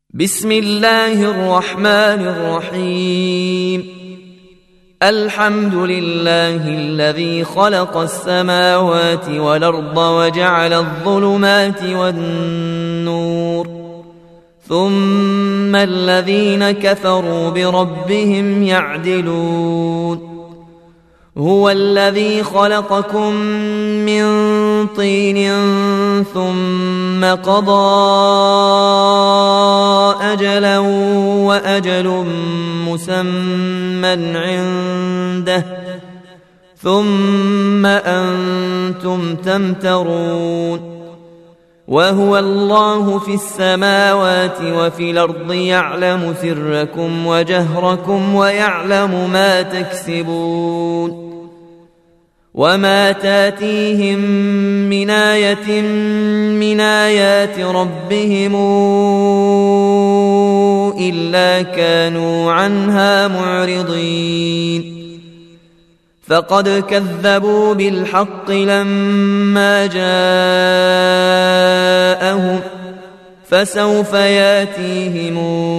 بسم الله الرحمن الرحيم. الحمد لله الذي خلق السماوات والأرض وجعل الظلمات والنور، ثم الذين كفروا بربهم يعدلون. هو الذي خلقكم من طين ثم قضى أجلا وأجل مسمى عنده ثم أنتم تمترون. وهو الله في السماوات وفي الأرض يعلم سركم وجهركم ويعلم ما تكسبون. وما تاتيهم من آية من آيات ربهم إلا كانوا عنها معرضين. فقد كذبوا بالحق لما جاءهم، فسوف ياتيهم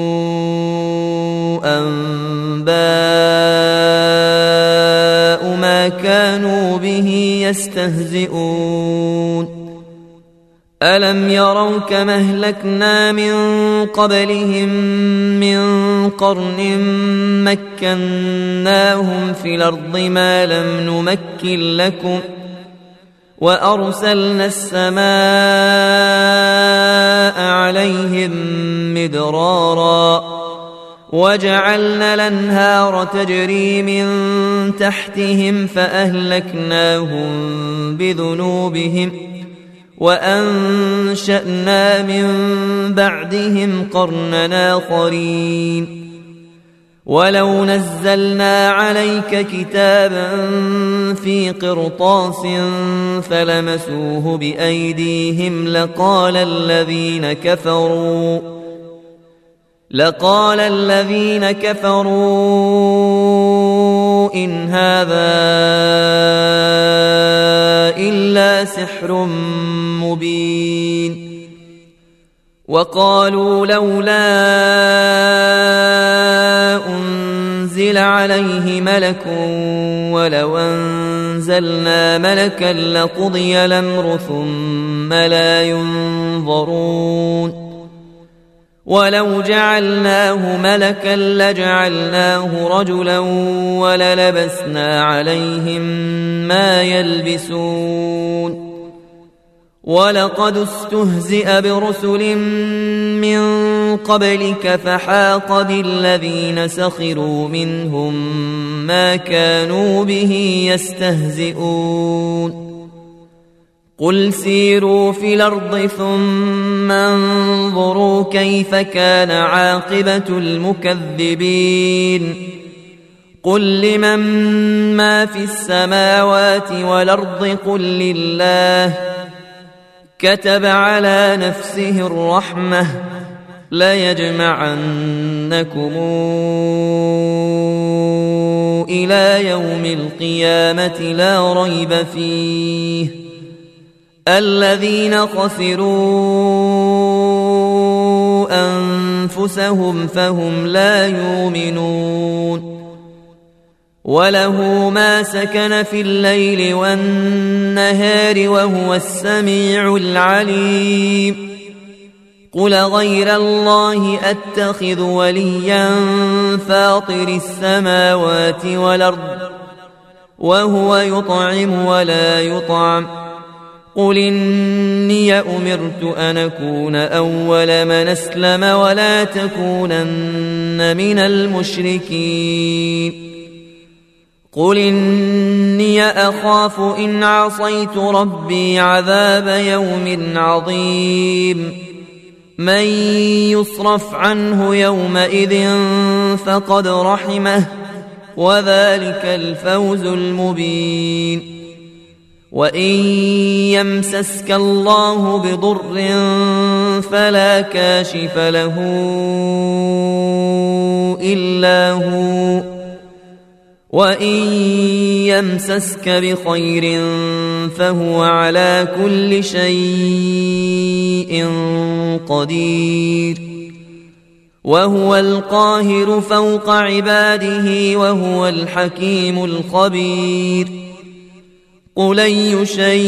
أنباء ما كانوا به يستهزئون. ألم يروا كما أهلكنا من قبلهم من قرن مكناهم في الأرض ما لم نمكن لكم، وأرسلنا السماء عليهم مدرارا، وجعلنا الأنهار تجري من تحتهم فأهلكناهم بذنوبهم، وأنشأنا من بعدهم قرنا آخرين. ولو نزلنا عليك كتابا في قرطاس فلمسوه بأيديهم لقال الذين كفروا إن هذا إلا سحر مبين. وقالوا لولا أنزل عليه ملك، ولو أنزلنا ملكا لقضي الأمر ثم لا ينظرون. ولو جعلناه ملكا لجعلناه رجلا وللبسنا عليهم ما يلبسون. ولقد استهزئ برسل من قبلك فحاق بالذين سخروا منهم ما كانوا به يستهزئون. قل سيروا في الأرض ثم انظروا كيف كان عاقبة المكذبين. قل لمن ما في السماوات والأرض قل لله، كتب على نفسه الرحمة ليجمعنكم إلى يوم القيامة لا ريب فيه. الذين خسروا أنفسهم فهم لا يؤمنون. وله ما سكن في الليل والنهار وهو السميع العليم. قل غير الله أتخذ وليا فاطر السماوات والأرض وهو يطعم ولا يطعم. قل إني أمرت أن أكون أول من أسلم ولا تكونن من المشركين. قل إني أخاف إن عصيت ربي عذاب يوم عظيم. من يصرف عنه يومئذ فقد رحمه، وذلك الفوز المبين. وإن يمسسك الله بضر فلا كاشف له إلا هو، وإن يمسسك بخير فهو على كل شيء قدير. وهو القاهر فوق عباده وهو الحكيم الخبير قل أي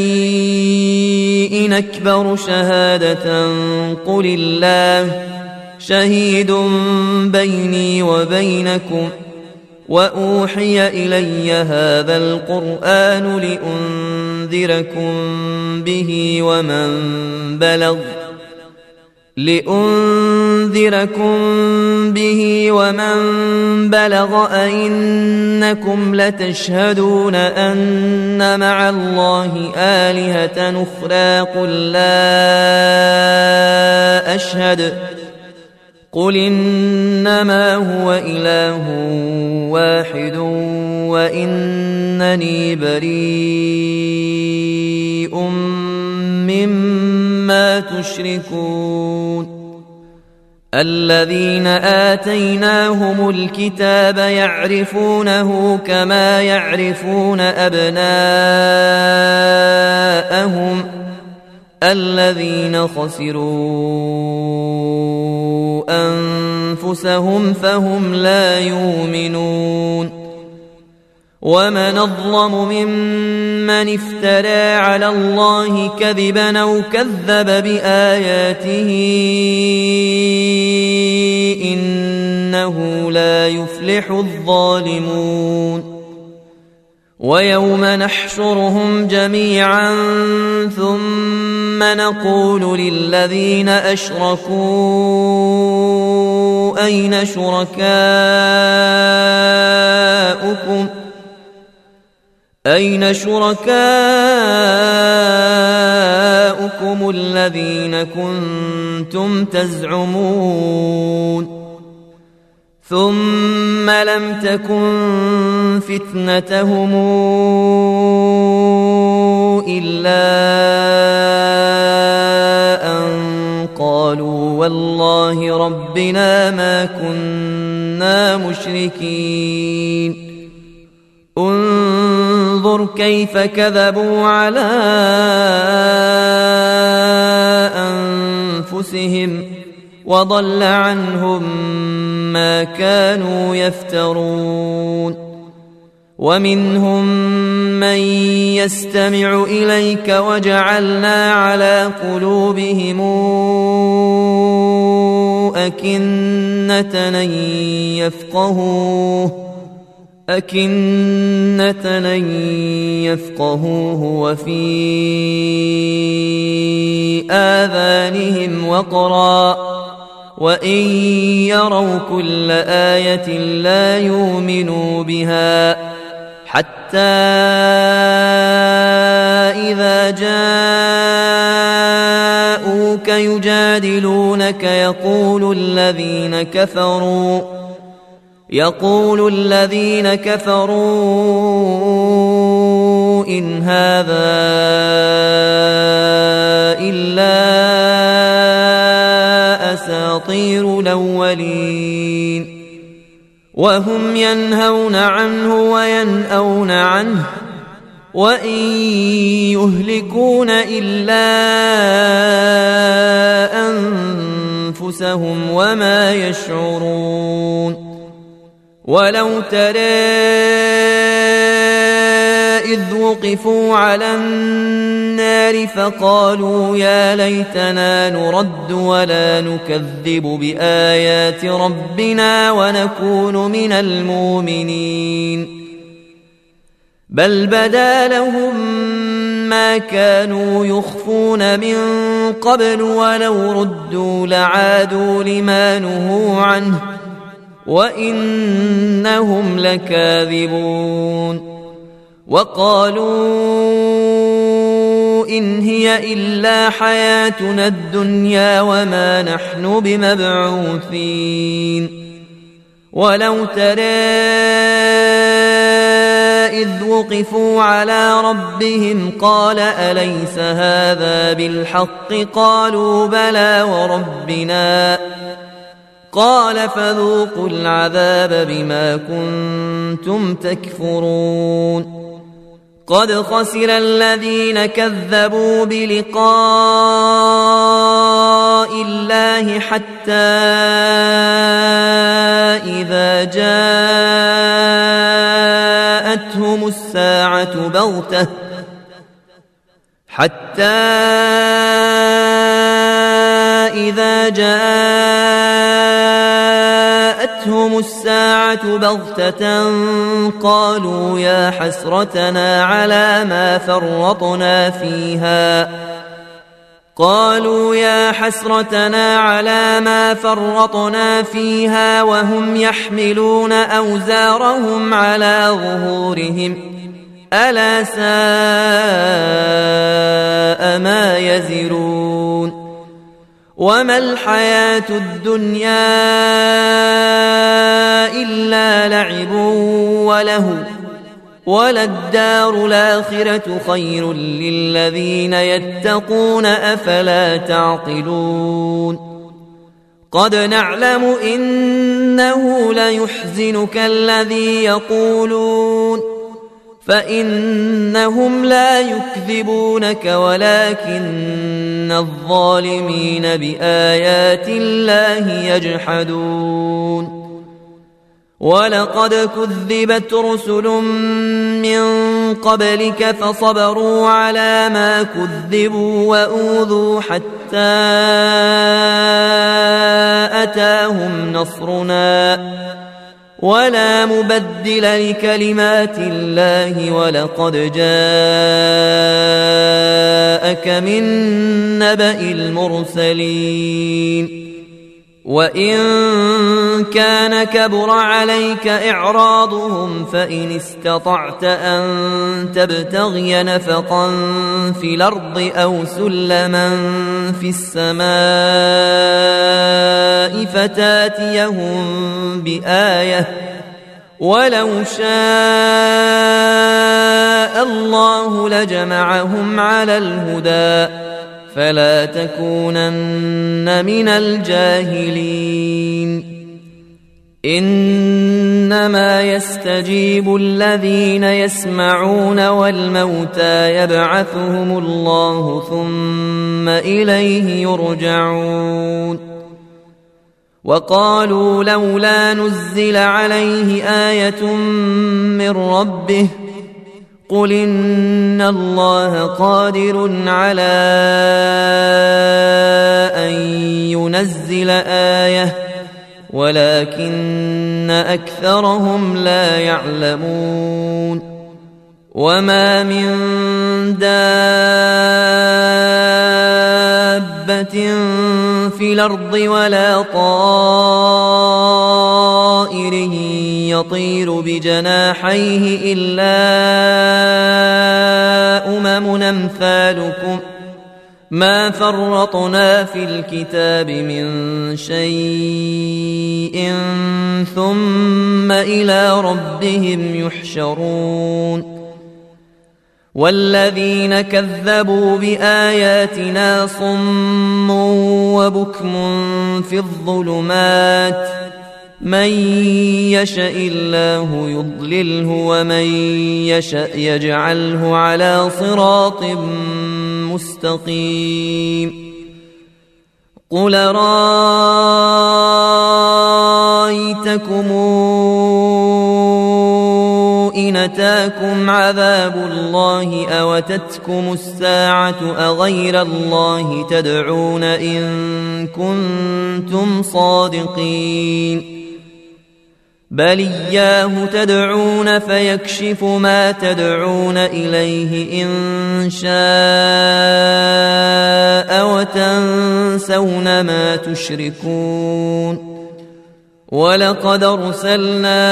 شيء أكبر شهادة قل الله شهيد بيني وبينكم وأوحي إلي هذا القرآن لأنذركم به ومن بلغ أئنكم لتشهدون أن مع الله آلهة أخرى قل إنما هو إله واحد وإنني بريء مما تشركون الذين آتيناهم الكتاب يعرفونه كما يعرفون أبناءهم الذين خسروا أنفسهم فهم لا يؤمنون ومن أظلم ممن افترى على الله كذبا أو كذب بآياته إنه لا يفلح الظالمون ويوم نحشرهم جميعا ثم نقول للذين أشركوا أين شركاؤكم الذين كنتم تزعمون ثم لم تكن فتنتهم إلا أن قالوا والله ربنا ما كنا مشركين انظر كيف كذبوا على أنفسهم وضل عنهم ما كانوا يفترون ومنهم من يستمع إليك وجعلنا على قلوبهم أكنة أن يفقهوه وفي آذانهم وقرا وإن يروا كل آية لا يؤمنوا بها حتى إذا جاءوك يجادلونك يقول الذين كفروا إن هذا إلا أساطير الأولين وهم ينهون عنه وينأون عنه وإن يهلكون إلا أنفسهم وما يشعرون ولو ترى إذ وقفوا على النار فقالوا يا ليتنا نرد ولا نكذب بآيات ربنا ونكون من المؤمنين بل بدا لهم ما كانوا يخفون من قبل ولو ردوا لعادوا لما نهوا عنه وإنهم لكاذبون وقالوا إن هي إلا حياتنا الدنيا وما نحن بمبعوثين ولو ترى إذ وقفوا على ربهم قال أليس هذا بالحق قالوا بلى وربنا قال فذوقوا العذاب بما كنتم تكفرون قد خسر الذين كذبوا بلقاء الله حتى إذا جاءتهم الساعة بغتة قالوا يا حسرتنا على ما فرطنا فيها وهم يحملون أوزارهم على ظهورهم ألا ساء ما يزرون وما الحياة الدنيا إلا لعب ولهو وللدار الآخرة خير للذين يتقون أفلا تعقلون قد نعلم إنه ليحزنك الذي يقولون فإنهم لا يكذبونك ولكن الظالمين بآيات الله يجحدون ولقد كذبت رسل من قبلك فصبروا على ما كذبوا وأوذوا حتى أتاهم نصرنا ولا مبدل لكلمات الله ولقد جاءك من نبأ المرسلين وإن كان كبر عليك إعراضهم فإن استطعت أن تبتغي نفقا في الأرض أو سلما في السماء فتاتيهم بآية ولو شاء الله لجمعهم على الهدى فلا تكونن من الجاهلين إنما يستجيب الذين يسمعون والموتى يبعثهم الله ثم إليه يرجعون وقالوا لولا نزل عليه آية من ربه قل إن الله قادر على أن ينزل آية ولكن أكثرهم لا يعلمون وما من دابة في الأرض ولا طائر يطير بجناحيه إلا أمم أمثالكم ما فرطنا في الكتاب من شيء ثم إلى ربهم يحشرون والذين كذبوا بآياتنا صم وبكم في الظلمات من يشاء الله يضلله ومن يشاء يجعله على صراط مستقيم قل رأيتكم إن أتاكم عذاب الله أو أتتكم الساعة أغير الله تدعون إن كنتم صادقين بل إياه تدعون فيكشف ما تدعون إليه إن شاء وتنسون ما تشركون ولقد أرسلنا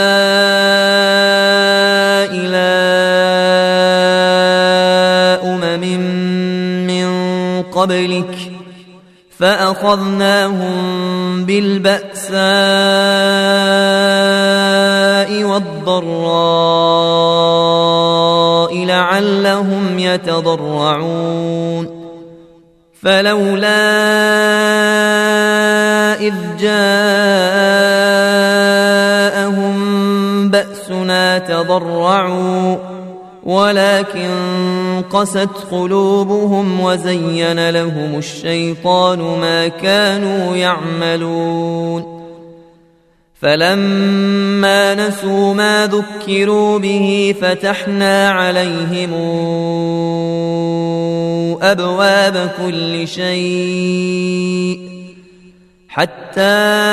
إلى أمم من قبلك فأخذناهم بالبأساء والضراء لعلهم يتضرعون فلولا إذ جاءهم بأسنا تضرعوا ولكن قست قلوبهم وزين لهم الشيطان ما كانوا يعملون فلما نسوا ما ذكروا به فتحنا عليهم أبواب كل شيء حتى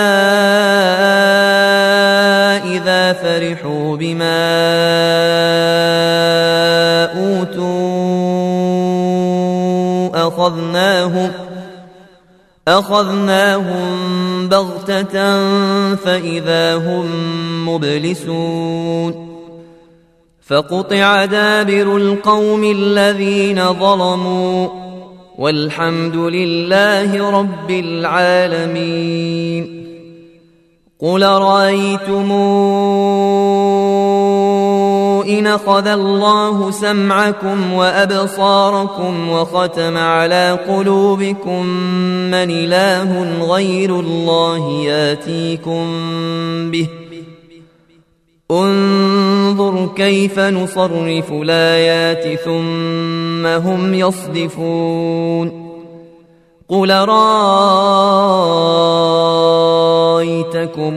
إذا فرحوا بما أوتوا أخذناهم بغتة فإذا هم مبلسون فقطع دابر القوم الذين ظلموا والحمد لله رب العالمين. قل رأيتم إن أخذ الله سمعكم وأبصاركم وختم على قلوبكم من إله غير الله ياتيكم به انظر كيف نصرف الآيات ثم هم يصدفون. قل رأيتكم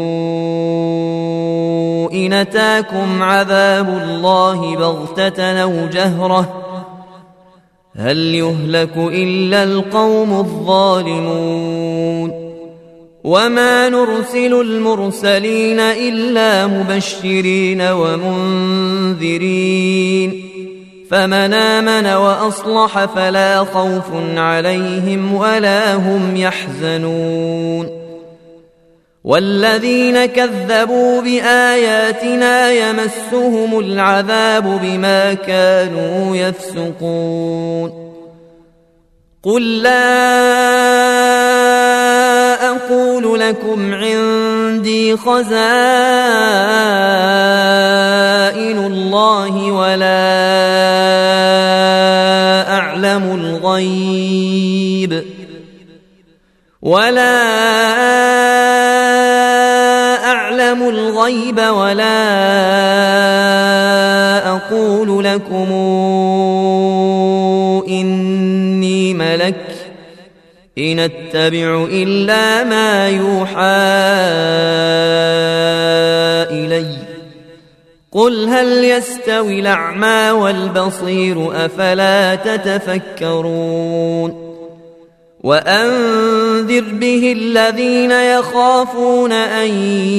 إن أتاكم عذاب الله بغتة أو جهرة هل يهلك إلا القوم الظالمون. وما نرسل المرسلين إلا مبشرين ومنذرين فمن آمن وأصلح فلا خوف عليهم ولا هم يحزنون. والذين كذبوا بآياتنا يمسهم العذاب بما كانوا يفسقون. قل لا أقول لكم عندي خزائن الله ولا أعلم الغيب ولا أقول لكم إني ملك إن أتبع إلا ما يوحى إلي. قل هل يستوي الأعمى والبصير أفلا تتفكرون. وأنذر به الذين يخافون أن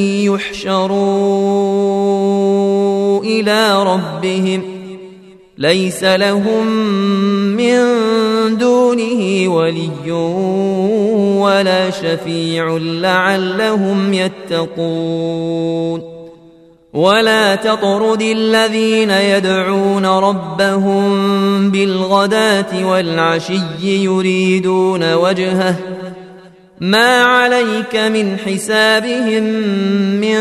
يحشروا إلى ربهم ليس لهم من دونه ولي ولا شفيع لعلهم يتقون. ولا تطرد الذين يدعون ربهم بالغداة والعشي يريدون وجهه ما عليك من حسابهم من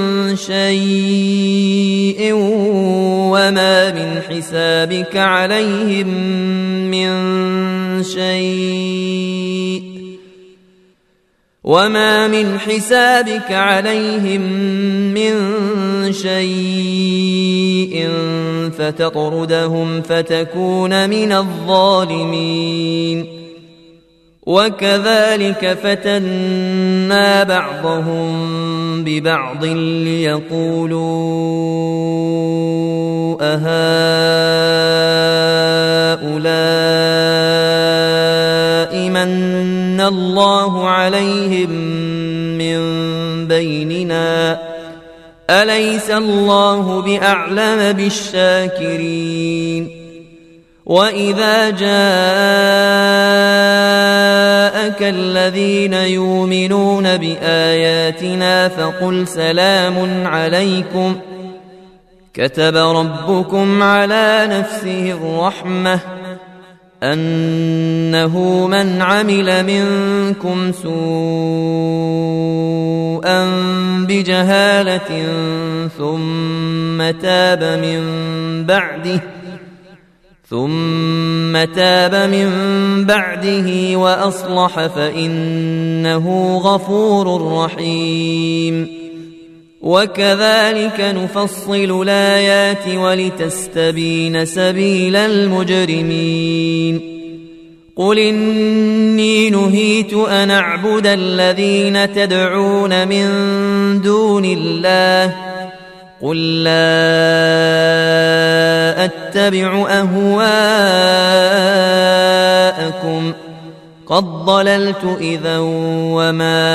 شيء وما من حسابك عليهم من شيء فتطردهم فتكون من الظالمين. وكذلك فتنا بعضهم ببعض ليقولوا أهؤلاء من الله عليهم من بيننا أليس الله بأعلم بالشاكرين. وإذا جاءك الذين يؤمنون بآياتنا فقل سلام عليكم كتب ربكم على نفسه الرحمة أنه من عمل منكم سوءا بجهالة ثم تاب من بعده وأصلح فإنه غفور رحيم. وكذلك نفصل الآيات ولتستبين سبيل المجرمين. قل إني نهيت أن أعبد الذين تدعون من دون الله قل لا أتبع أهواءكم قد ضللت إذا وما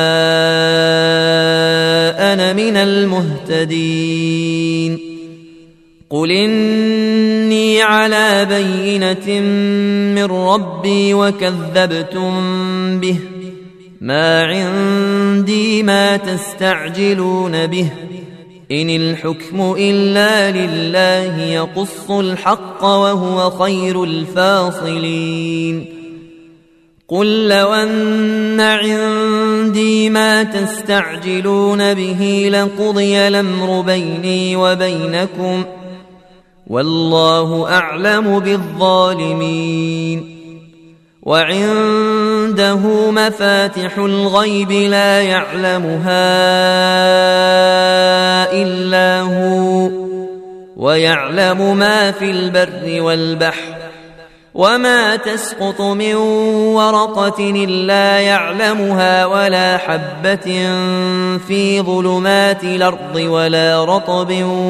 أنا من المهتدين قل إني على بينة من ربي وكذبتم به ما عندي ما تستعجلون به إن الحكم إلا لله يقص الحق وهو خير الفاصلين قل لو أن عندي ما تستعجلون به لقضي الأمر بيني وبينكم والله أعلم بالظالمين وعنده مفاتح الغيب لا يعلمها إلا هو ويعلم ما في البر والبحر وما تسقط من ورقة إلا يعلمها ولا حبة في ظلمات الأرض ولا رطب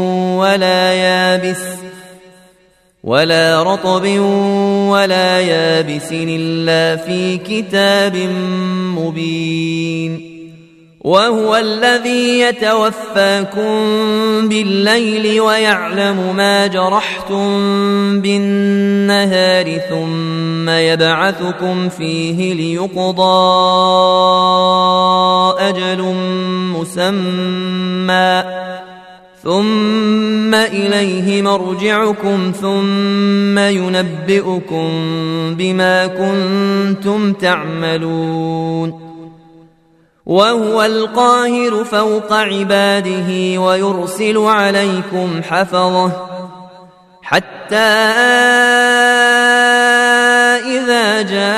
ولا يابس إلا في كتاب مبين وهو الذي يتوفاكم بالليل ويعلم ما جرحتم بالنهار ثم يبعثكم فيه ليقضى أجل مسمى ثم إليه مرجعكم ثم ينبئكم بما كنتم تعملون وهو القاهر فوق عباده ويرسل عليكم حفظه حتى إذا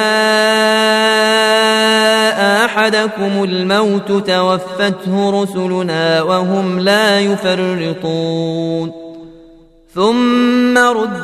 جاء أحدكم الموت توفته رسلنا وهم لا يفرطون ثم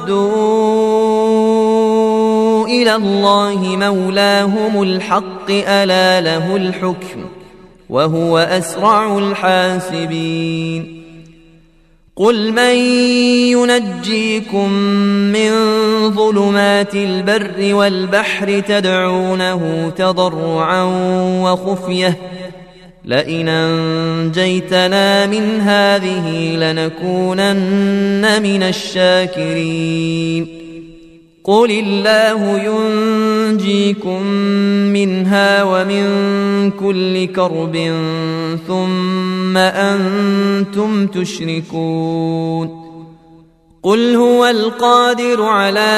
ردوا إلى الله مولاهم الحق ألا له الحكم وهو أسرع الحاسبين قل من ينجيكم من ظلمات البر والبحر تدعونه تضرعا وخفية لئن أنجيتنا من هذه لنكونن من الشاكرين قل الله ينجيكم منها ومن كل كرب ثم أنتم تشركون قل هو القادر على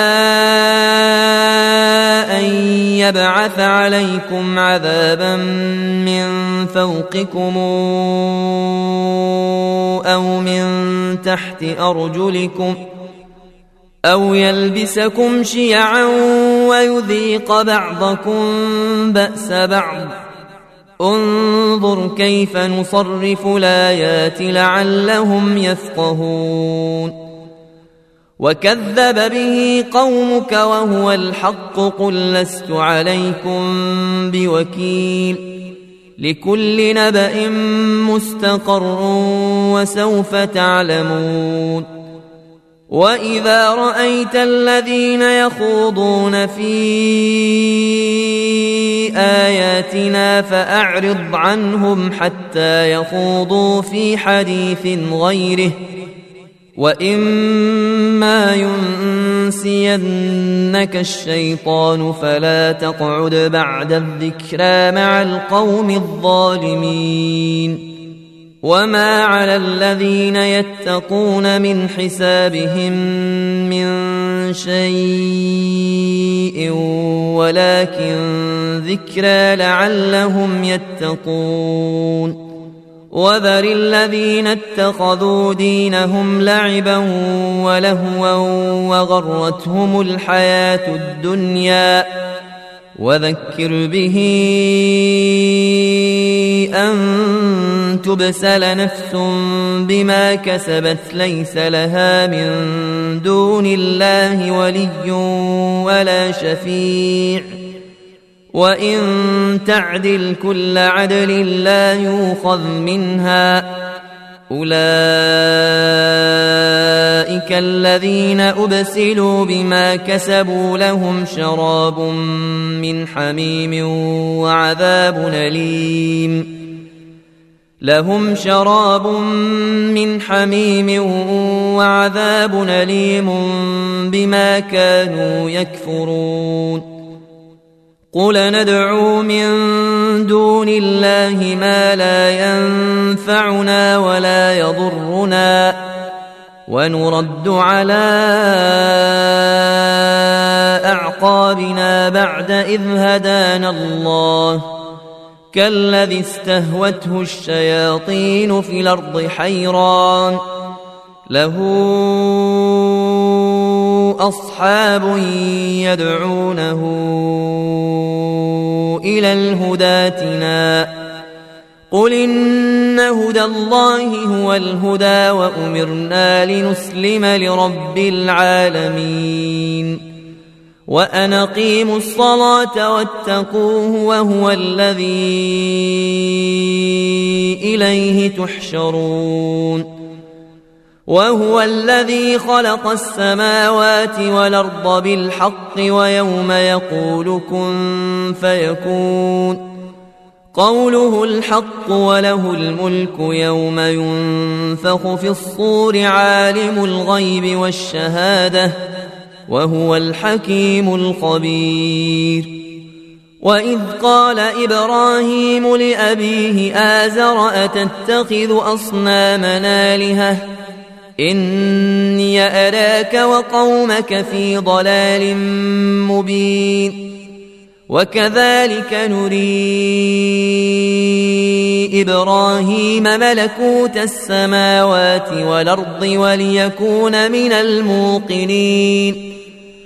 أن يبعث عليكم عذابا من فوقكم أو من تحت أرجلكم أو يلبسكم شيعا ويذيق بعضكم بأس بعض انظر كيف نصرف الآيات لعلهم يفقهون وكذب به قومك وهو الحق قل لست عليكم بوكيل لكل نبأ مستقر وسوف تعلمون وإذا رأيت الذين يخوضون في آياتنا فأعرض عنهم حتى يخوضوا في حديث غيره وإما ينسينك الشيطان فلا تقعد بعد الذكرى مع القوم الظالمين وما على الذين يتقون من حسابهم من شيء ولكن ذكرى لعلهم يتقون وذر الذين اتخذوا دينهم لعبا ولهوا وغرتهم الحياة الدنيا وذكر به أن تبسل نفس بما كسبت ليس لها من دون الله ولي ولا شفيع وإن تعدل كل عدل لا يؤخذ منها أولئك الذين أبسلوا بما كسبوا لهم شراب من حميم وعذاب أليم بما كانوا يكفرون قل ندعو من دون الله ما لا ينفعنا ولا يضرنا ونرد على أعقابنا بعد إذ هدانا الله كالذي استهوته الشياطين في الأرض حيران له أصحاب يدعونه إلى الهدى ائتنا قل إن هدى الله هو الهدى وأمرنا لنسلم لرب العالمين وأن أقيموا الصلاة واتقوه وهو الذي إليه تحشرون وهو الذي خلق السماوات والأرض بالحق ويوم يقول كن فيكون قوله الحق وله الملك يوم ينفخ في الصور عالم الغيب والشهادة وهو الحكيم الخبير وإذ قال إبراهيم لأبيه آزر أتتخذ أصنامنا آلهة إني أراك وقومك في ضلال مبين وكذلك نري إبراهيم ملكوت السماوات والأرض وليكون من الموقنين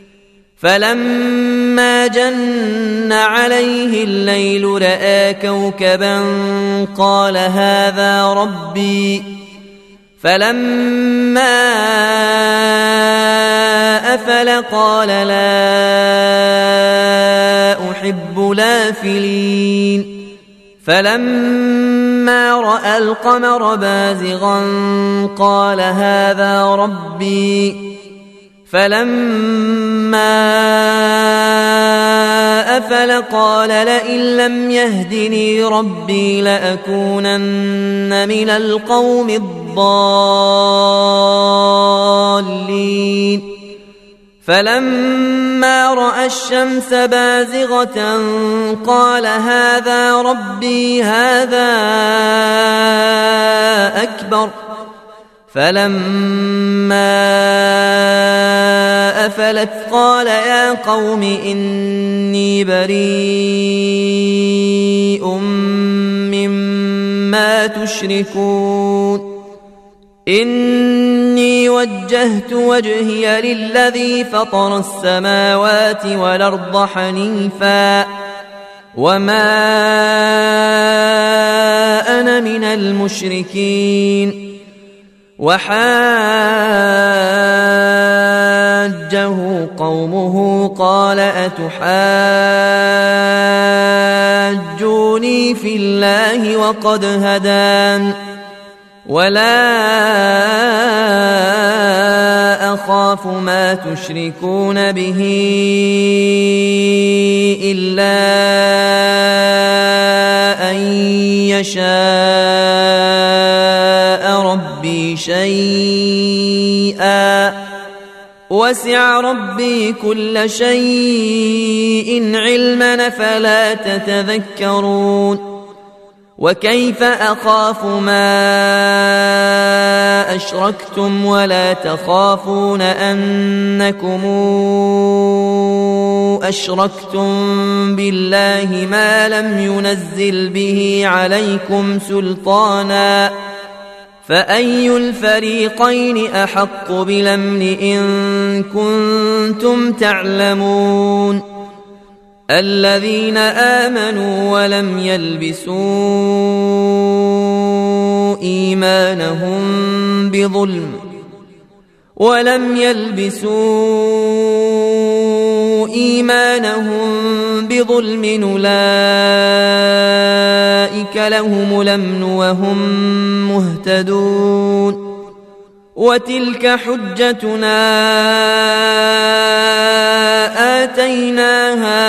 فلما جن عليه الليل رأى كوكبا قال هذا ربي فلما أفل قال لا أحب الآفلين فلما رأى القمر بازغا قال هذا ربي فلما أفل قال لئن لم يهدني ربي لأكونن من القوم الضالين فلما رأى الشمس بازغة قال هذا ربي هذا أكبر فلما أفلت قال يا قوم إني بريء مما تشركون إني وجهت وجهي للذي فطر السماوات والأرض حنيفا وما أنا من المشركين وحاجه قومه قال أتحاجوني في الله وقد هدان ولا أخاف ما تشركون به إلا أن يشاء ربي شيئا وسع ربي كل شيء علما فلا تتذكرون وكيف أخاف ما أشركتم ولا تخافون أنكم أشركتم بالله ما لم ينزل به عليكم سلطانا فأي الفريقين أحق بالأمن إن كنتم تعلمون الذين آمنوا ولم يلبسوا إيمانهم بظلم أولئك لهم الأمن وهم مهتدون وتلك حجتنا آتيناها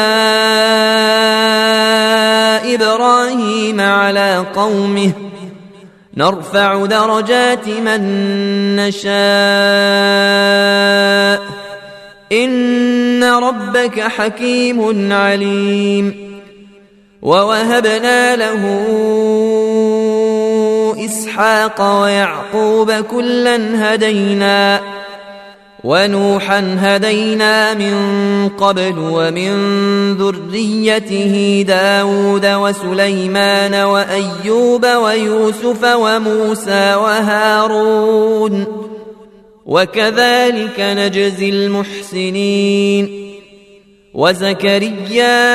إبراهيم على قومه نرفع درجات من نشاء إن ربك حكيم عليم ووهبنا له إسحاق ويعقوب كلا هدينا ونوحا هدينا من قبل ومن ذريته داود وسليمان وأيوب ويوسف وموسى وهارون وكذلك نجزي المحسنين وزكريا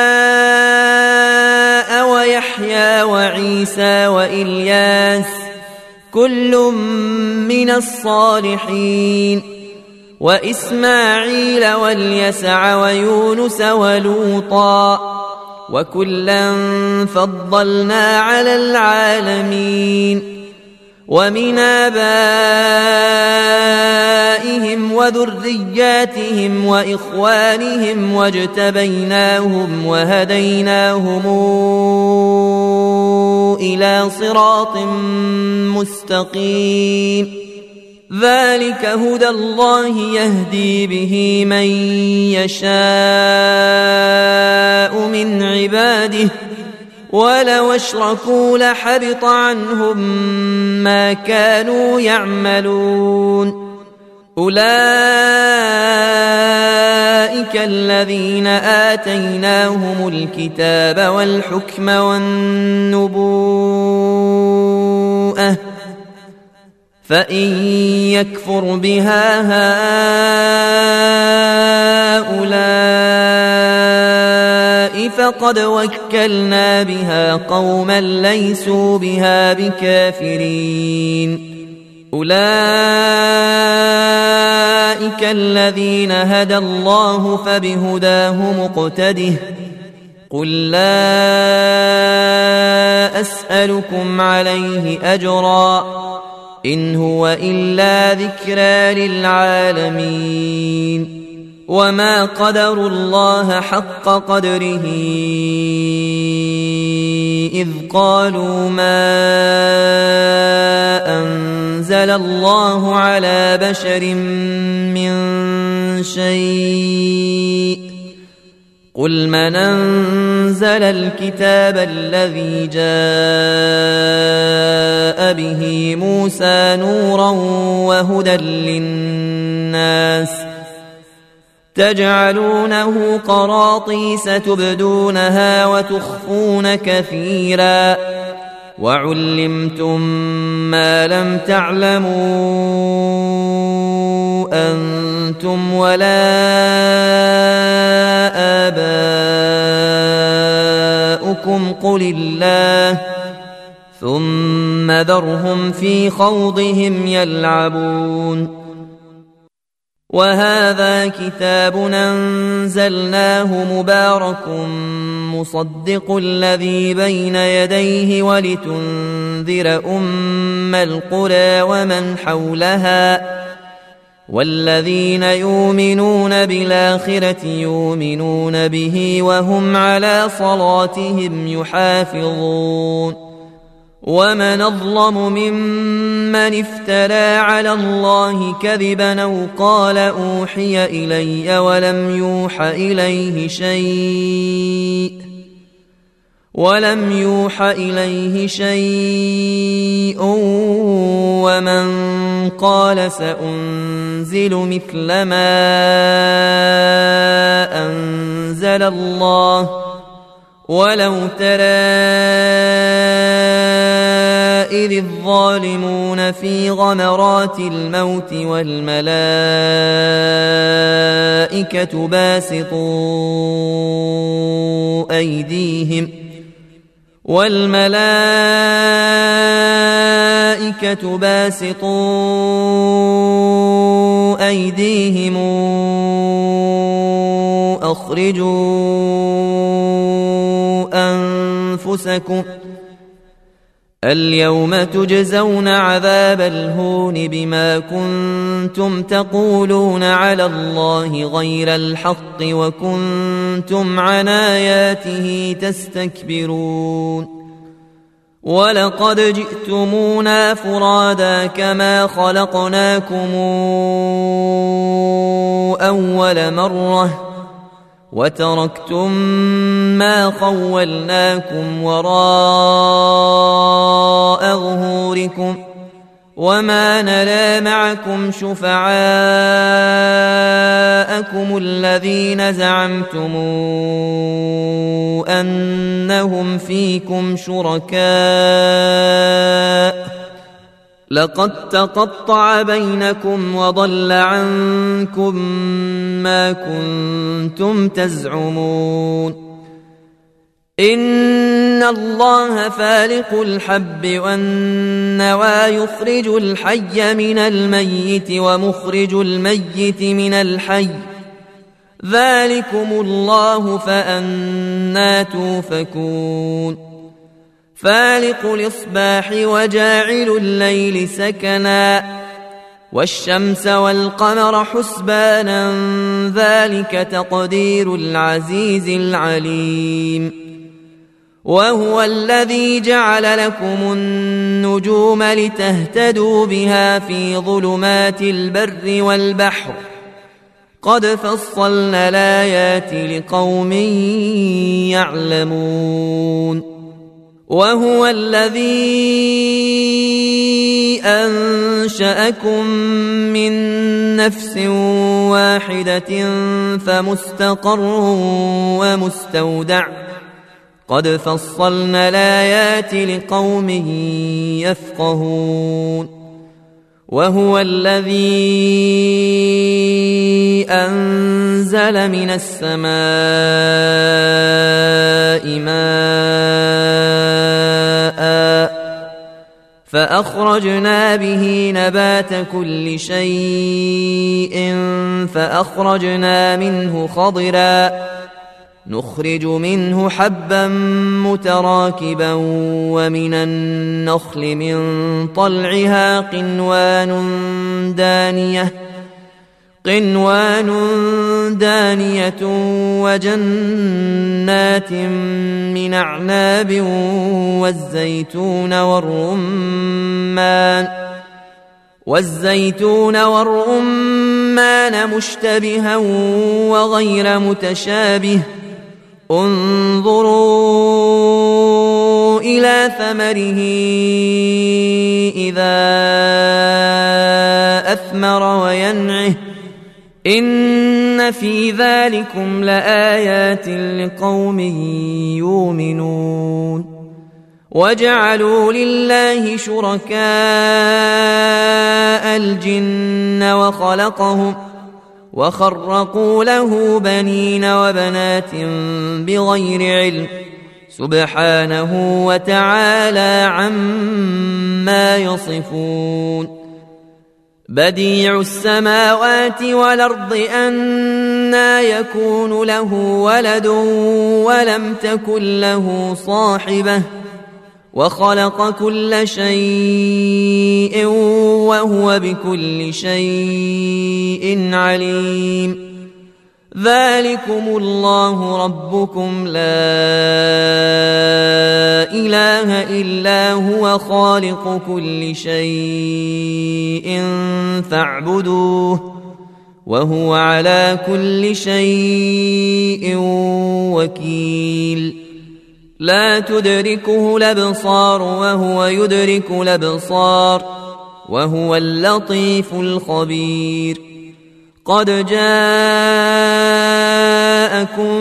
ويحيى وعيسى وإلياس كل من الصالحين وإسماعيل واليسع ويونس ولوطا وكلا فضلنا على العالمين ومن آبائهم وذرياتهم وإخوانهم واجتبيناهم وهديناهم إلى صراط مستقيم ذلك هدى الله يهدي به من يشاء من عباده ولو اشركوا لحبط عنهم ما كانوا يعملون أولئك الذين آتيناهم الكتاب والحكم والنبوءة فإن يكفر بها هؤلاء فقد وكلنا بها قوما ليسوا بها بكافرين أولئك الذين هدى الله فبهداه مقتده قل لا أسألكم عليه أجرا إن هو إلا ذكرى للعالمين وما قدروا الله حق قدره إذ قالوا ما أنزل الله على بشر من شيء قل من أنزل الكتاب الذي جاء به موسى نورا وهدى للناس تجعلونه قراطيس تبدونها وتخفون كثيرا وعلمتم ما لم تعلموا أنتم ولا آباؤكم قل الله ثم ذرهم في خوضهم يلعبون وهذا كتاب أنزلناه مبارك مصدق الذي بين يديه ولتنذر أم القرى ومن حولها والذين يؤمنون بالآخرة يؤمنون به وهم على صلاتهم يحافظون ومن أظلم ممن افترى على الله كذبا أو قال أوحي إلي ولم يوحى إليه شيء ومن قال سأنزل مثل ما أنزل الله ولو ترى إذ الظالمون في غمرات الموت والملائكة باسطوا أيديهم أخرجوا أنفسكم اليوم تجزون عذاب الهون بما كنتم تقولون على الله غير الحق وكنتم عن آياته تستكبرون ولقد جئتمونا فرادا كما خلقناكم أول مرة وتركتم ما خولناكم وراء ظهوركم وما نرى معكم شفعاءكم الذين زعمتم أنهم فيكم شركاء لقد تقطع بينكم وضل عنكم ما كنتم تزعمون إن الله فالق الحب والنوى يخرج الحي من الميت ومخرج الميت من الحي ذلكم الله فأنى توفكون فالق الإصباح وجاعل الليل سكنا والشمس والقمر حسبانا ذلك تقدير العزيز العليم وهو الذي جعل لكم النجوم لتهتدوا بها في ظلمات البر والبحر قد فصلنا الآيات لقوم يعلمون وهو الذي أنشأكم من نفس واحدة فمستقر ومستودع قد فصلنا الآيات لقوم يفقهون وهو الذي أنزل من السماء ماء فأخرجنا به نبات كل شيء فأخرجنا منه خضرا نخرج منه حبا متراكبا ومن النخل من طلعها قنوان دانية وجنات من أعناب والزيتون والرمان مشتبها وغير متشابه انظروا إلى ثمره إذا أثمر وينعه إن في ذلكم لآيات لقوم يؤمنون وجعلوا لله شركاء الجن وخلقهم وخرقوا له بنين وبنات بغير علم سبحانه وتعالى عما يصفون بديع السماوات والأرض أنى يكون له ولد ولم تكن له صاحبة وخلق كل شيء وهو بكل شيء عليم ذلكم الله ربكم لا إله إلا هو خالق كل شيء فاعبدوه وهو على كل شيء وكيل لا تدركه الأبصار وهو يدرك الأبصار وهو اللطيف الخبير قد جاءكم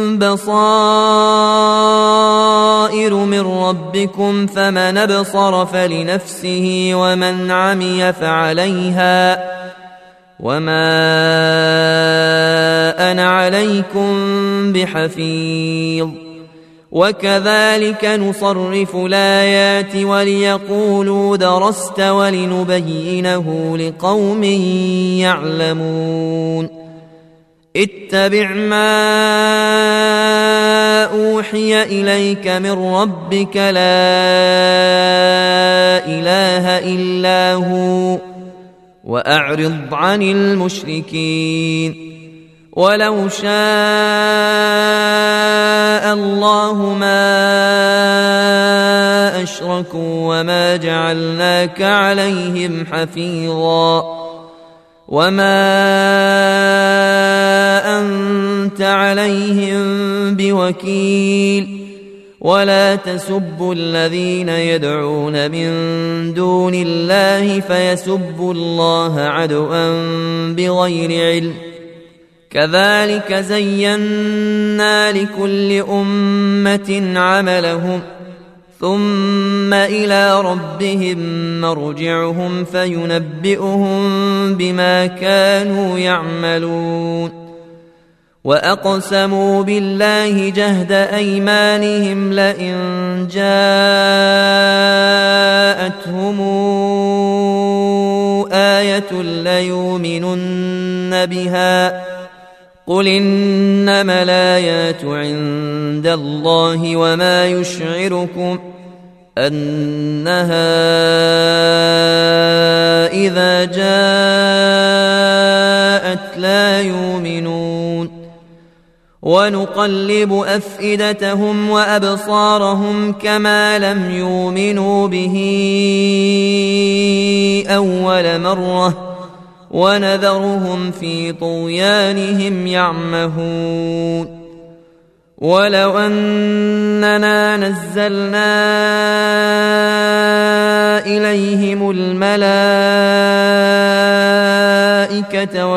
بصائر من ربكم فمن أبصر فلنفسه ومن عمي فعليها وما أنا عليكم بحفيظ وكذلك نصرف الآيات وليقولوا درست ولنبينه لقوم يعلمون اتبع ما أوحي إليك من ربك لا إله إلا هو وأعرض عن المشركين ولو شاء الله ما أشركوا وما جعلناك عليهم حفيظا وما أنت عليهم بوكيل ولا تسبوا الذين يدعون من دون الله فيسبوا الله عدوا بغير علم كذلك زينا لكل أمة عملهم ثم إلى ربهم مرجعهم فينبئهم بما كانوا يعملون وأقسموا بالله جهد أيمانهم لئن جاءتهم آية ليؤمنن بها قل إنما الآيات عند الله وما يشعركم أنها إذا جاءت لا يؤمنون ونقلب أفئدتهم وأبصارهم كما لم يؤمنوا به أول مرة ونذرهم في طغيانهم يعمهون ولو أننا نزلنا إليهم الملائكة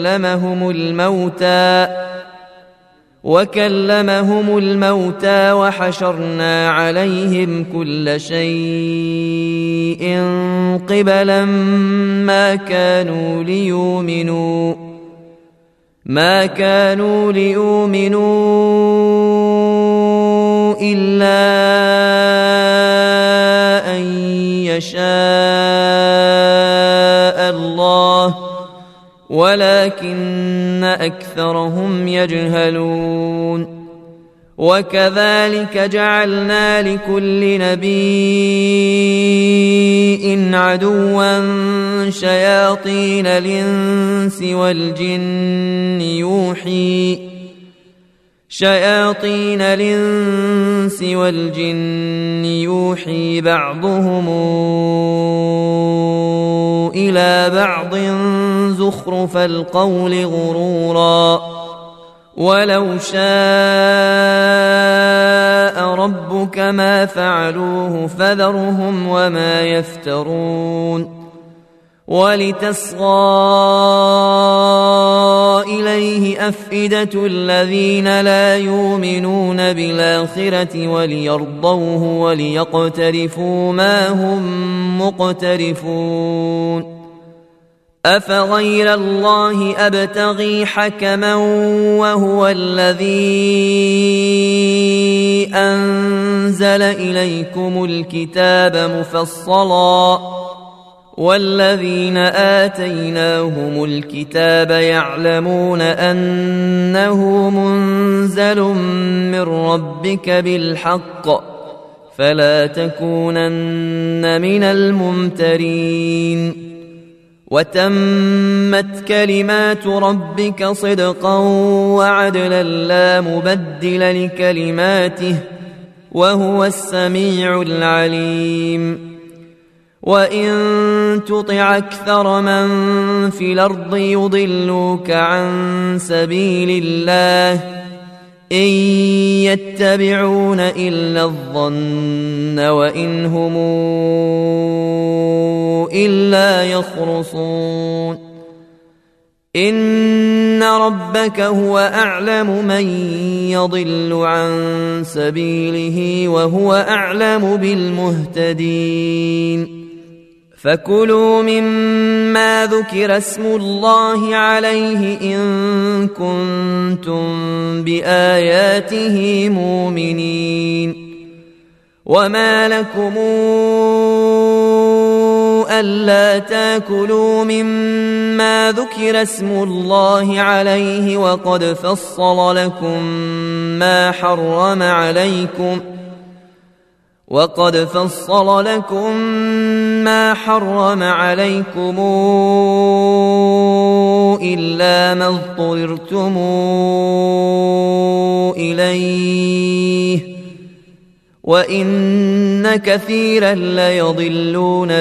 وكلمهم الموتى وحشرنا عليهم كل شيء قبلا ما كانوا ليؤمنوا إلا أن يشاء الله ولكن أكثرهم يجهلون وكذلك جعلنا لكل نبي عدوا شياطين الإنس والجن يوحي بعضهم إلى بعض زخرف القول غرورا ولو شاء ربك ما فعلوه فذرهم وما يفترون ولتصغى إليه أفئدة الذين لا يؤمنون بالآخرة وليرضوه وليقترفوا ما هم مقترفون أفغير الله أبتغي حكما وهو الذي أنزل إليكم الكتاب مفصلا والذين آتيناهم الكتاب يعلمون أنه منزل من ربك بالحق فلا تكونن من الممترين وتمت كلمات ربك صدقا وعدلا لا مبدل لكلماته وهو السميع العليم وإن تطع أكثر من في الأرض يضلوك عن سبيل الله إن يتبعون إلا الظن وإن هم إلا يخرصون إن ربك هو أعلم من يضل عن سبيله وهو أعلم بالمهتدين فكلوا مما ذكر اسم الله عليه إن كنتم بآياته مؤمنين وما لكم ألا تاكلوا مما ذكر اسم الله عليه وقد فصل لكم ما حرم عليكم إلا ما اضطررتم إليه وإن كثيرا ليضلون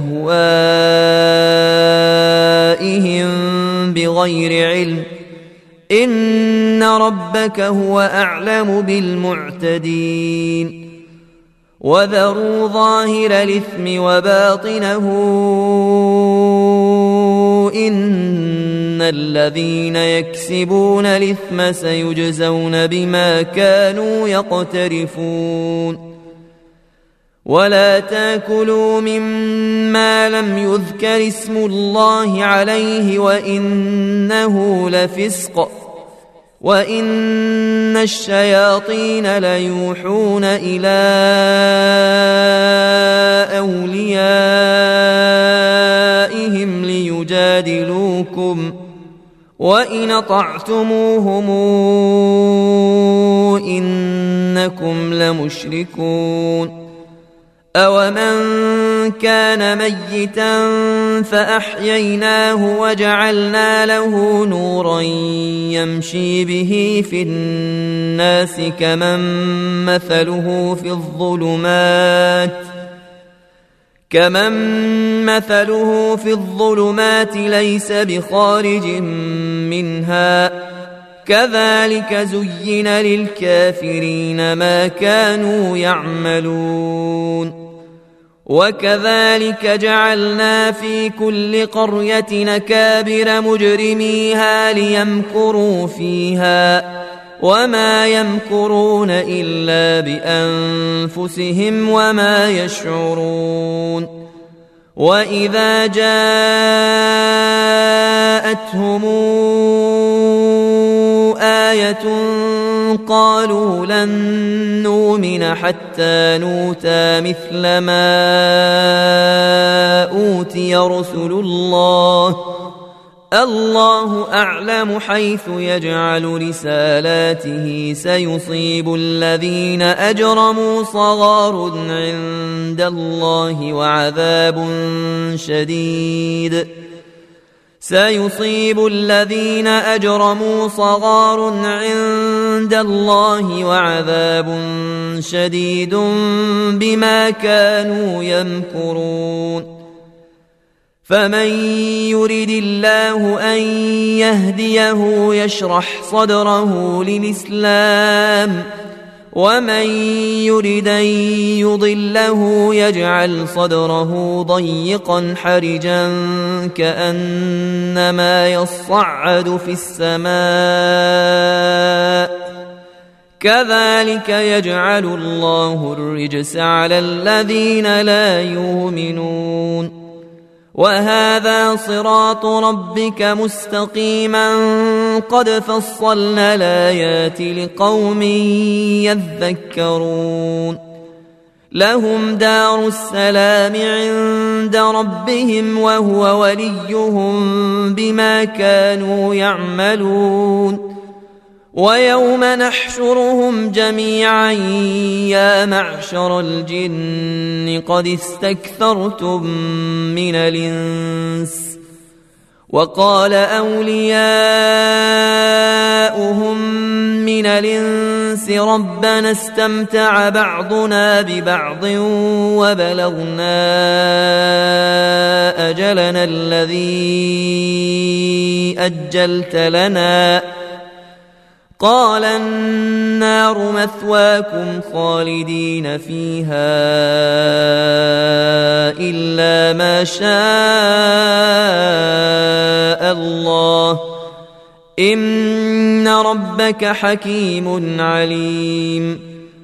بأهوائهم بغير علم إن ربك هو أعلم بالمعتدين وذروا ظاهر الإثم وباطنه إن الذين يكسبون الإثم سيجزون بما كانوا يقترفون ولا تاكلوا مما لم يذكر اسم الله عليه وإنه لفسق وإن الشياطين ليوحون إلى أوليائهم ليجادلوكم وإن أطعتموهم إنكم لمشركون أومن كان ميتا فأحييناه وجعلنا له نورا يمشي به في الناس كمن مثله في الظلمات ليس بخارج منها كذلك زين للكافرين ما كانوا يعملون وكذلك جعلنا في كل قرية أكابر مجرميها ليمكروا فيها وما يمكرون إلا بأنفسهم وما يشعرون وإذا جاءتهم آية قالوا لن نؤمن حتى نؤتى مثل ما أوتي رسل الله أعلم حيث يجعل رسالاته سيصيب الذين أجرموا صغار عند الله وعذاب شديد بما كانوا يمكرون فمن يرد الله أن يهديه يشرح صدره للإسلام ومن يرد أن يضله يجعل صدره ضيقا حرجا كأنما يصعد في السماء كذلك يجعل الله الرجس على الذين لا يؤمنون وهذا صراط ربك مستقيما قد فصلنا الآيات لقوم يذكرون لهم دار السلام عند ربهم وهو وليهم بما كانوا يعملون ويوم نحشرهم جميعا يا معشر الجن قد استكثرتم من الإنس وقال أولياؤهم من الإنس ربنا استمتع بعضنا ببعض وبلغنا أجلنا الذي أجلت لنا قال النار مثواكم خالدين فيها إلا ما شاء الله إن ربك حكيم عليم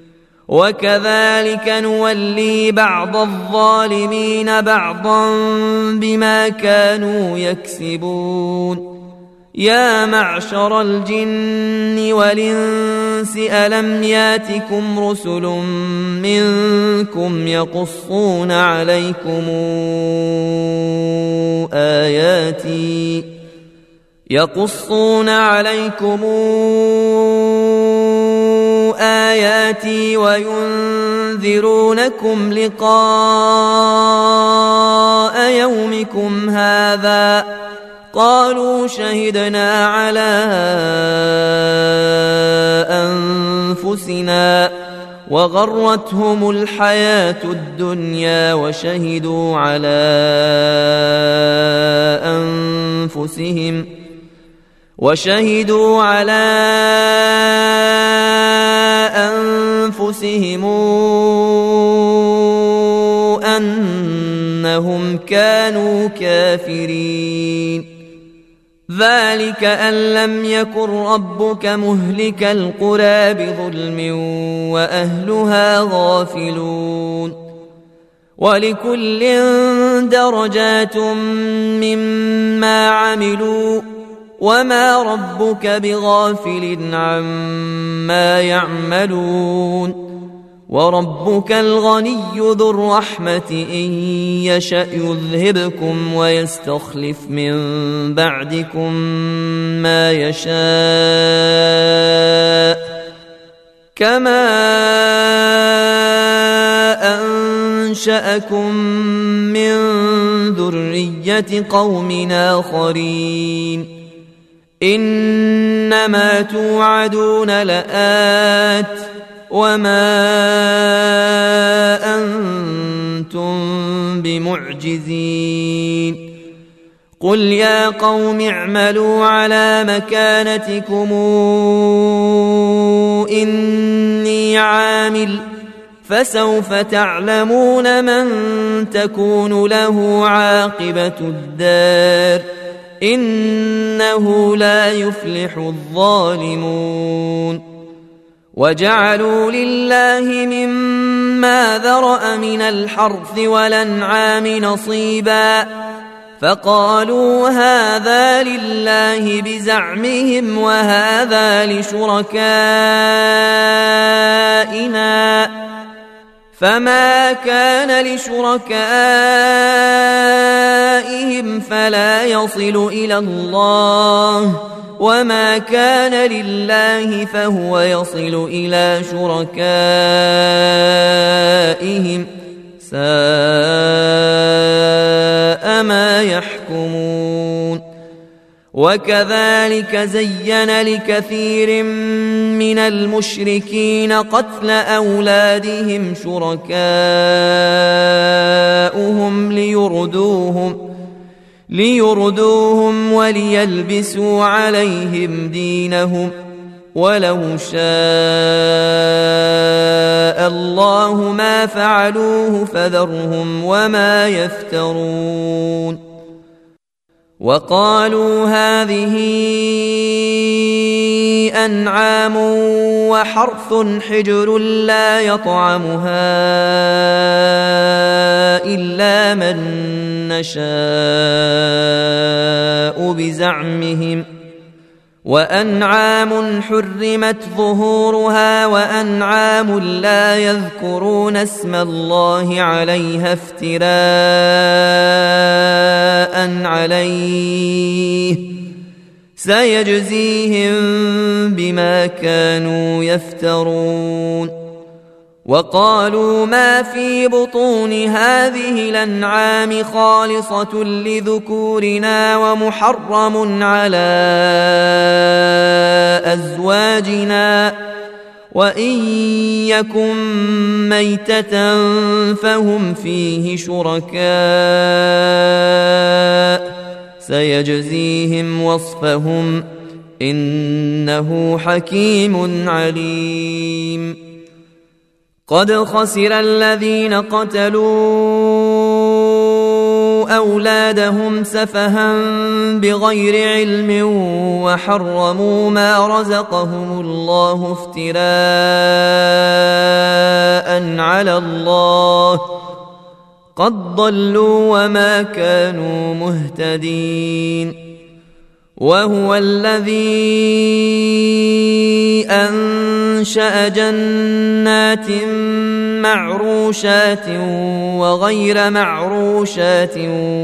وكذلك نولي بعض الظالمين بعضا بما كانوا يكسبون يا معشر الجن والإنس ألم ياتكم رسل منكم يقصون عليكم آياتي وينذرونكم لقاء يومكم هذا قالوا شهدنا على أنفسنا وغرتهم الحياة الدنيا وشهدوا على أنفسهم أنهم كانوا كافرين ذلك أن لم يكن ربك مهلك القرى بظلم وأهلها غافلون ولكل درجات مما عملوا وما ربك بغافل عما يعملون وربك الغني ذو الرحمة إن يشأ يذهبكم ويستخلف من بعدكم ما يشاء كما أنشأكم من ذرية قوم آخرين إنما توعدون لآت وما أنتم بمعجزين قل يا قوم اعملوا على مكانتكم إني عامل فسوف تعلمون من تكون له عاقبة الدار إنه لا يفلح الظالمون وجعلوا لله مما ذرأ من الحرث والأنعام نصيبا فقالوا هذا لله بزعمهم وهذا لشركائنا فما كان لشركائهم فلا يصل إلى الله وما كان لله فهو يصل إلى شركائهم ساء ما يحكمون وكذلك زين لكثير من المشركين قتل أولادهم شركاؤهم ليردوهم وليلبسوا عليهم دينهم ولو شاء الله ما فعلوه فذرهم وما يفترون وقالوا هذه أنعام وحرث حجر لا يطعمها إلا من نشاء بزعمهم وأنعام حرمت ظهورها وأنعام لا يذكرون اسم الله عليها افتراء عليه سيجزيهم بما كانوا يفترون وقالوا ما في بطون هذه الأنعام خالصة لذكورنا ومحرم على أزواجنا وإن يكن ميتة فهم فيه شركاء سيجزيهم وصفهم إنه حكيم عليم قد خسر الذين قتلوا أولادهم سفها بغير علم وحرموا ما رزقهم الله افتراء على الله قد ضلوا وما كانوا مهتدين وهو الذي أنشأ جنات معروشات وغير معروشات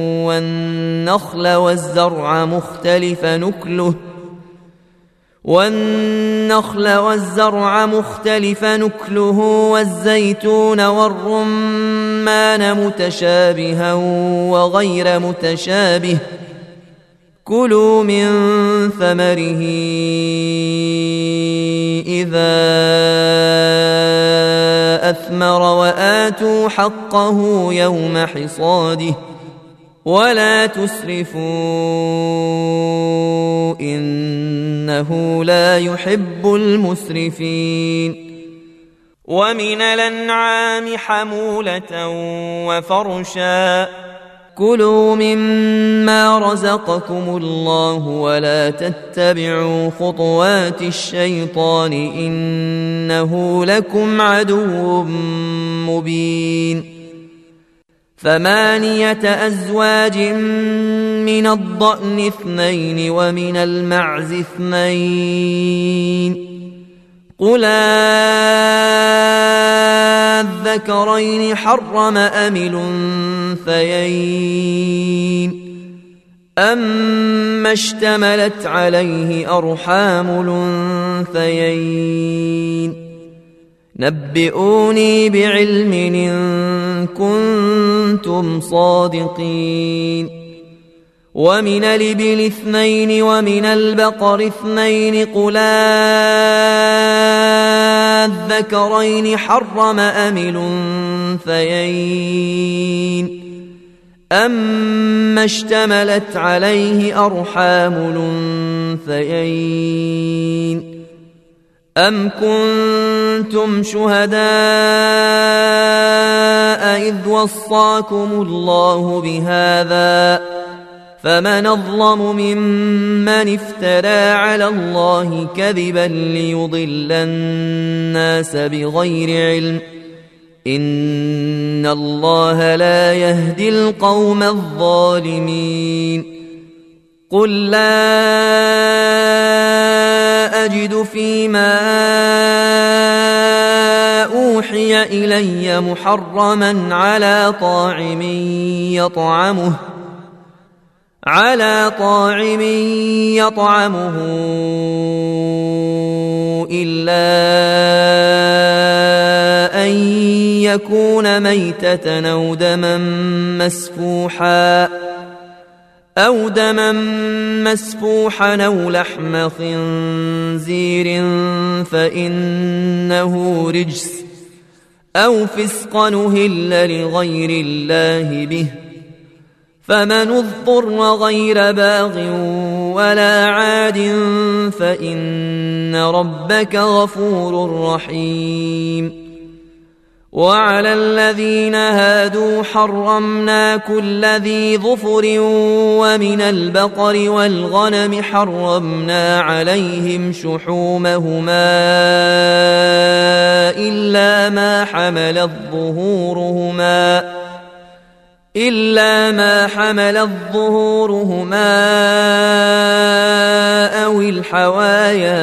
والنخل والزرع مختلف نكله والزيتون والرمان متشابها وغير متشابه كلوا من ثمره إذا أثمر وآتوا حقه يوم حصاده ولا تسرفوا إنه لا يحب المسرفين ومن الأنعام حمولة وفرشا كلوا مما رزقكم الله ولا تتبعوا خطوات الشيطان إنه لكم عدو مبين 8 أزواج من الضأن 2 ومن المعز 2 قل الذكرين حرم أم الأنثيين أما اشتملت عليه أرحام الأنثيين نبئوني بعلم إن كنتم صادقين ومن الإبل 2 ومن البقر 2 قل الذكرين حرم أم الأنثيين أما اشتملت عليه أرحام الأنثيين أم كنتم شهداء إذ وصاكم الله بهذا فمن أظلم ممن افترى على الله كذبا ليضل الناس بغير علم إن الله لا يهدي القوم الظالمين قل لا أجد فيما أوحي إلي محرما على طاعم يطعمه إلا أن يكون ميتة أو دما مسفوحا أو لحم خنزير فإنه رجس أو فسقا أهل لغير الله به فمن اضطر غير باغ ولا عاد فإن ربك غفور رحيم وعلى الذين هادوا حرمنا كل ذي ظفر ومن البقر والغنم حرمنا عليهم شحومهما إلا ما حملت ظهورهما أو الحوايا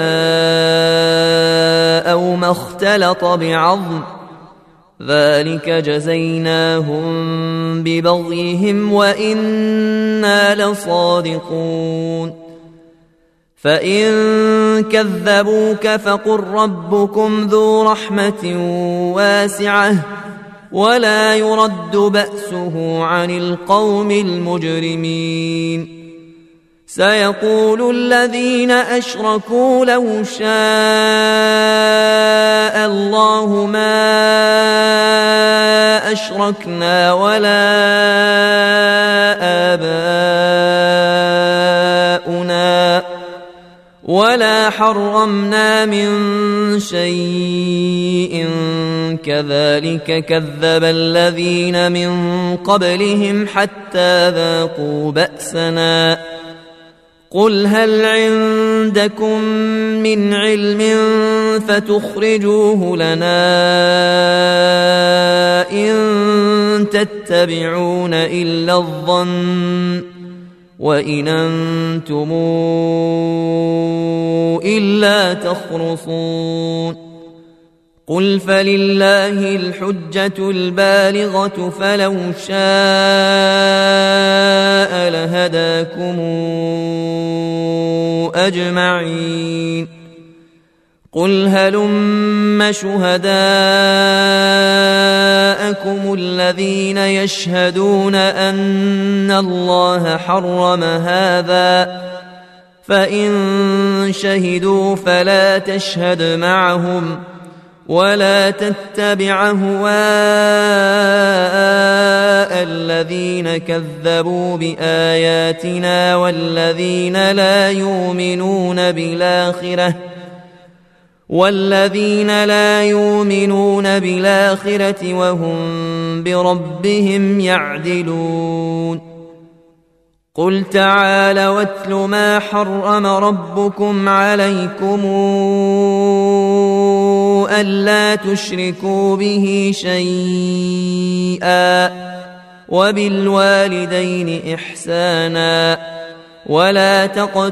أو ما اختلط بعظم ذلك جزيناهم ببغيهم وإنا لصادقون فإن كذبوك فقل ربكم ذو رحمة واسعة ولا يرد بأسه عن القوم المجرمين سيقول الذين أشركوا لو شاء الله ما أشركنا ولا آباؤنا ولا حرمنا من شيء كذلك كذب الذين من قبلهم حتى ذاقوا بأسنا قل هل عندكم من علم فتخرجوه لنا إن تتبعون إلا الظن وإن أنتم إلا تخرصون قل فلله الحجة البالغة فلو شاء لهداكم أجمعين قل هلم شهداءكم الذين يشهدون أن الله حرم هذا فإن شهدوا فلا تشهد معهم ولا تتبع هواء الذين كذبوا بآياتنا والذين لا يؤمنون بالآخرة وهم بربهم يعدلون قل تعالوا واتل ما حرم ربكم عليكم ألا تشركوا به شيئا وبالوالدين إحسانا ولا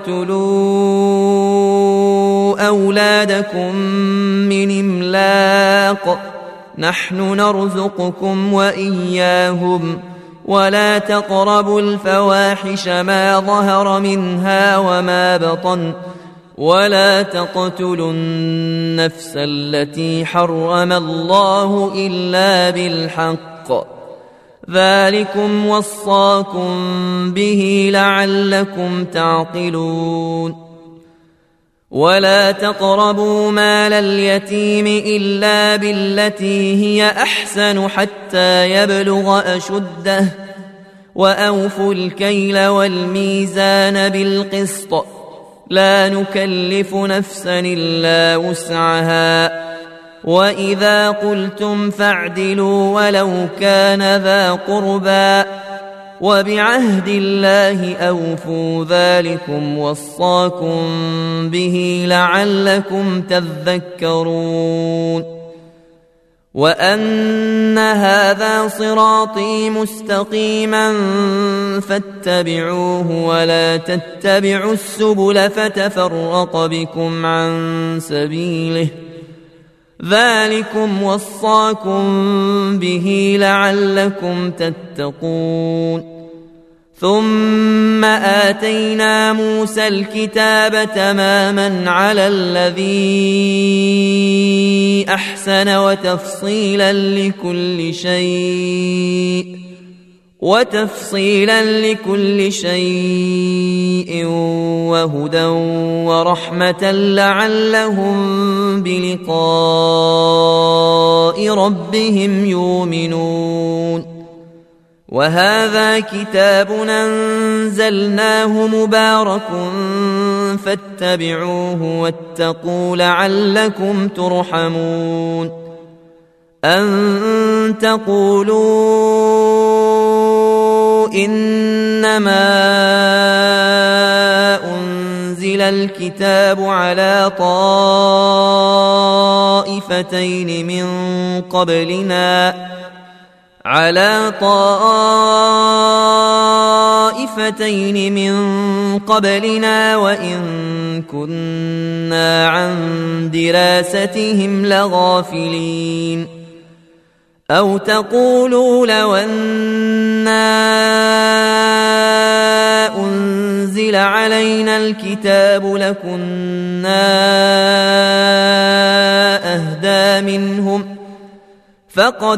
تقتلوا أولادكم من إملاق نحن نرزقكم وإياهم ولا تقربوا الفواحش ما ظهر منها وما بطن ولا تقتلوا النفس التي حرم الله إلا بالحق ذلكم وصاكم به لعلكم تعقلون ولا تقربوا مال اليتيم إلا بالتي هي أحسن حتى يبلغ أشده وأوفوا الكيل والميزان بالقسط لا نكلف نفسا إلا وسعها وإذا قلتم فاعدلوا ولو كان ذا قربى وبعهد الله أوفوا ذلكم وصاكم به لعلكم تذكرون وأن هذا صراطي مستقيما فاتبعوه ولا تتبعوا السبل فتفرق بكم عن سبيله ذلكم وصاكم به لعلكم تتقون ثم آتينا موسى الكتاب تماما على الذي أحسن وتفصيلا لكل شيء وهدى ورحمة لعلهم بلقاء ربهم يؤمنون وهذا كتاب أنزلناه مبارك فاتبعوه واتقوا لعلكم ترحمون أن تقولوا إنما أنزل الكتاب على طائفتين من قبلنا وإن كنا عن دراستهم لغافلين أو تقولوا لو أنا أنزل علينا الكتاب لكنا أهدى منهم فقد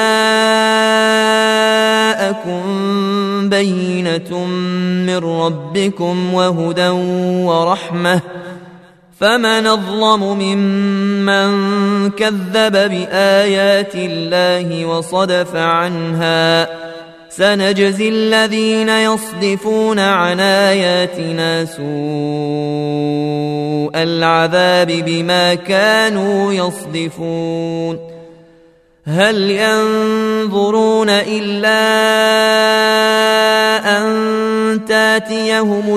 جاءكم بينة من ربكم وهدى ورحمة فمن أظلم ممن كذب بآيات الله وصدف عنها سنجزي الذين يصدفون عن آياتنا سوء العذاب بما كانوا يصدفون هل ينظرون إلا أن تاتيهم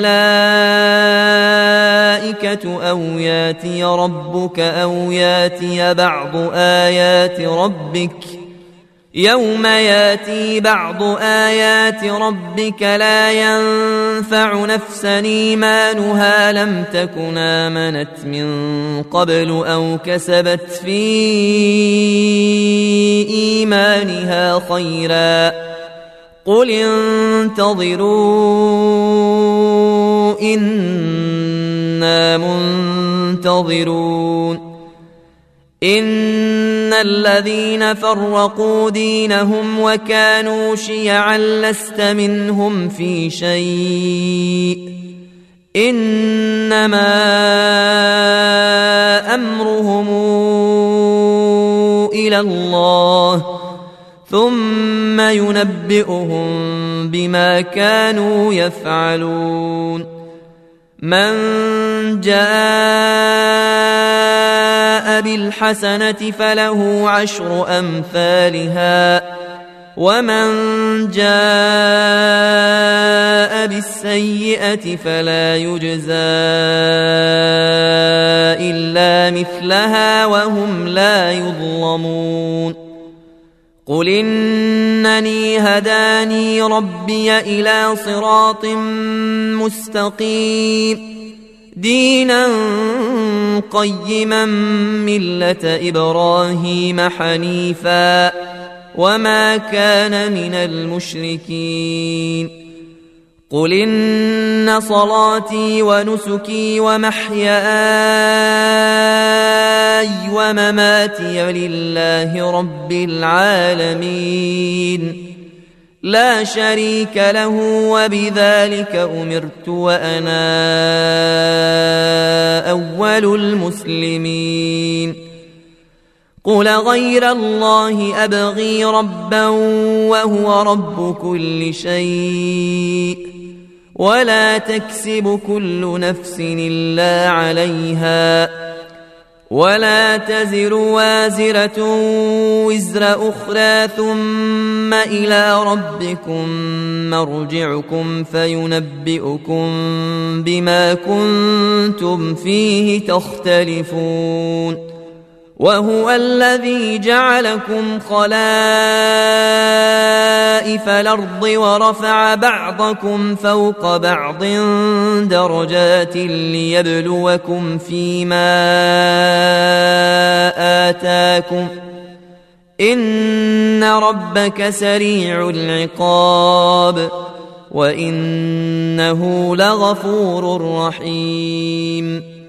الملائكة أو ياتي ربك أو ياتي بعض آيات ربك يوم ياتي بعض آيات ربك لا ينفع نفسا إيمانها لم تكن آمنت من قبل أو كسبت في إيمانها خيرا قل انتظروا إنا منتظرون إن الذين فرقوا دينهم وكانوا شيعا لست منهم في شيء إنما أمرهم إلى الله ثم ينبئهم بما كانوا يفعلون من جاء بالحسنة فله عشر أمثالها ومن جاء بالسيئة فلا يجزى إلا مثلها وهم لا يظلمون قل إنني هداني ربي إلى صراط مستقيم دينا قيما ملة إبراهيم حنيفا وما كان من المشركين قل إن صلاتي ونسكي ومحياي ومماتي لله رب العالمين لا شريك له وبذلك أمرت وأنا أول المسلمين قل غير الله أبغي ربا وهو رب كل شيء ولا تكسب كل نفس إلا عليها ولا تزر وازرة وزر أخرى ثم إلى ربكم مرجعكم فينبئكم بما كنتم فيه تختلفون وهو الذي جعلكم خلائف الأرض ورفع بعضكم فوق بعض درجات ليبلوكم فيما آتاكم إن ربك سريع العقاب وإنه لغفور رحيم